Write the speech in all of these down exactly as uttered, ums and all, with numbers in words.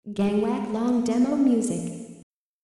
Gangwhack Long Demo Music.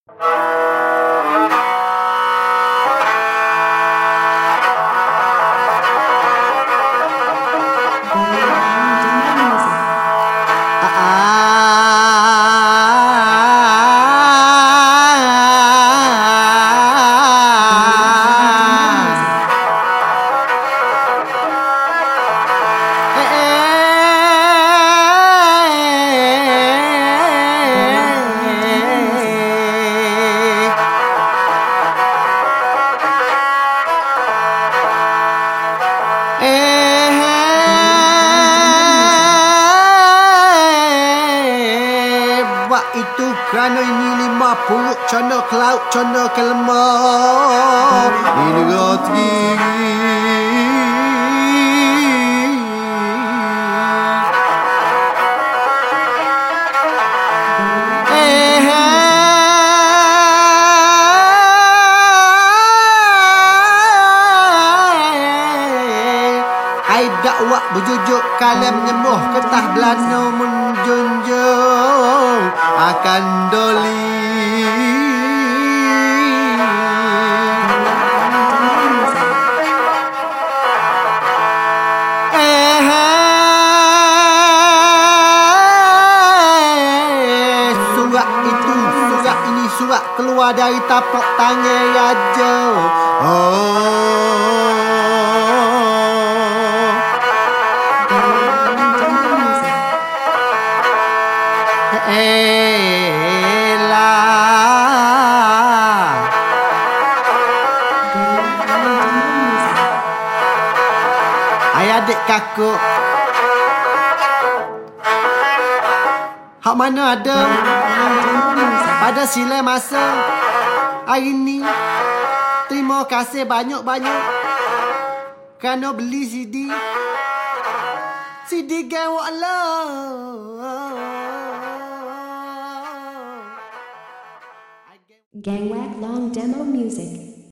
Itu kerana ini lima puluh cana ke laut, cana ke lemah di negara tinggi. Eh, ai dakwah berjujuk kalian menyemuh ketah Belanda menjunjung akan doli. Eh, surat itu, surat ini surat keluar dari tapak tangan raja. Oh, elah ai adik kakak hak mana ada pada sila masa hari ni. Terima kasih banyak-banyak kerana beli C D C D Gangwhack Allah. Gangwhack Long Demo Music.